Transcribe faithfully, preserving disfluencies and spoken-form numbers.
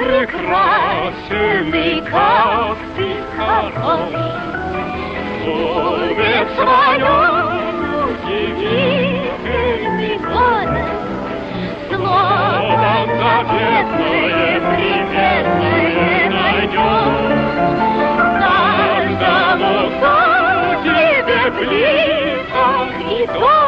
прекрасный, как ты хорош. Любит своем удивительный город, слово заветное, приветное найдем. Каждому, кто тебе близок и дорог,